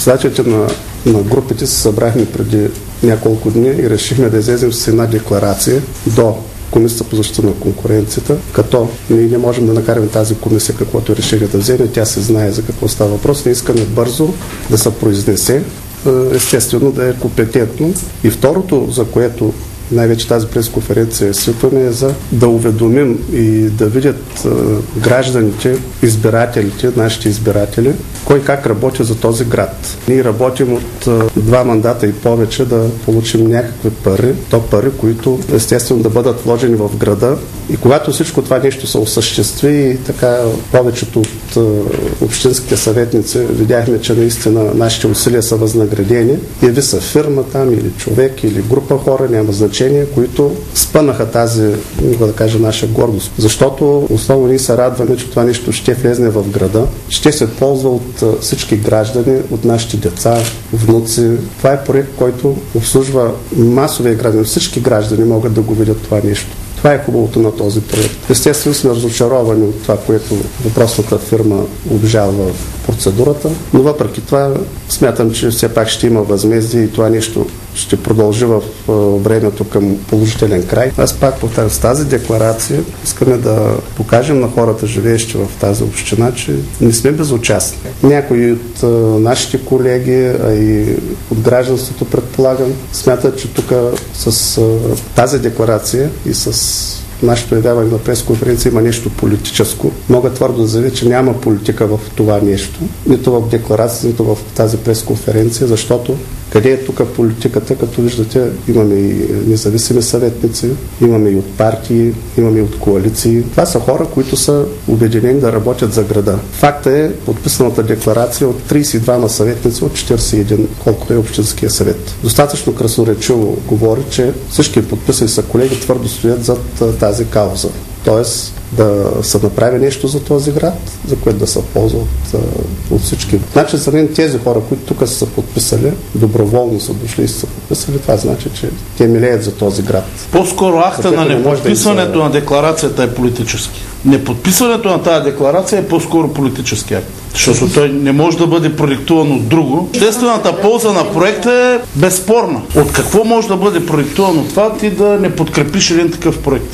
Председателите на групите се събрахме преди няколко дни и решихме да излезем с една декларация до Комисията по защита на конкуренцията, като ние не можем да накараме тази комисия каквото е решение да вземе, тя се знае за какво става въпрос, не искаме бързо да се произнесе, естествено да е компетентно. И второто, за което най-вече тази пресконференция свикваме, е за да уведомим и да видят гражданите, избирателите, нашите избиратели, кой как работи за този град. Ние работим от 2 мандата и повече да получим някакви пари, пари, които естествено да бъдат вложени в града. И когато всичко това нещо се осъществи, и така повечето от общинските съветници видяхме, че наистина нашите усилия са възнаградени. Яви са фирма там или човек или група хора, няма значение, които спънаха тази, мога да кажа, наша гордост. Защото основно ние се радваме, че това нещо ще влезне в града, ще се ползва от всички граждани, от нашите деца, внуци. Това е проект, който обслужва масовия граждани. Всички граждани могат да го видят това нещо. Това е хубавото на този проект. Естествено сме разочаровани от това, което въпросната фирма обжалва процедурата, но въпреки това смятам, че все пак ще има възмездие и това нещо ще продължи в времето към положителен край. Аз пак повтарям, с тази декларация искаме да покажем на хората, живеещи в тази община, че не сме безучастни. Някои от нашите колеги, а и от гражданството, предполагам, смятат, че тук с тази декларация и с нашето явяване на пресконференция има нещо политическо. Мога твърдо да заявя, че няма политика в това нещо, нито в декларация, нито в тази пресконференция, защото къде е тук политиката, като виждате, имаме и независими съветници, имаме и от партии, имаме и от коалиции. Това са хора, които са обединени да работят за града. Факта е подписаната декларация от 32 съветници от 41, колкото е общинския съвет. Достатъчно красноречиво говори, че всички подписани са колеги твърдо стоят зад тази кауза. Тоест да се направи нещо за този град, за което да се ползват от всички. Значи за мен тези хора, които тук са подписали, доброволно са дошли и са подписали, това значи, че те милеят за този град. По-скоро акта на неподписването на декларацията е политически. Неподписването на тази декларация е по-скоро политически акт. Защото той не може да бъде продиктуван от друго. Естествената полза на проекта е безспорна. От какво може да бъде продиктувано това ти да не подкрепиш един такъв проект?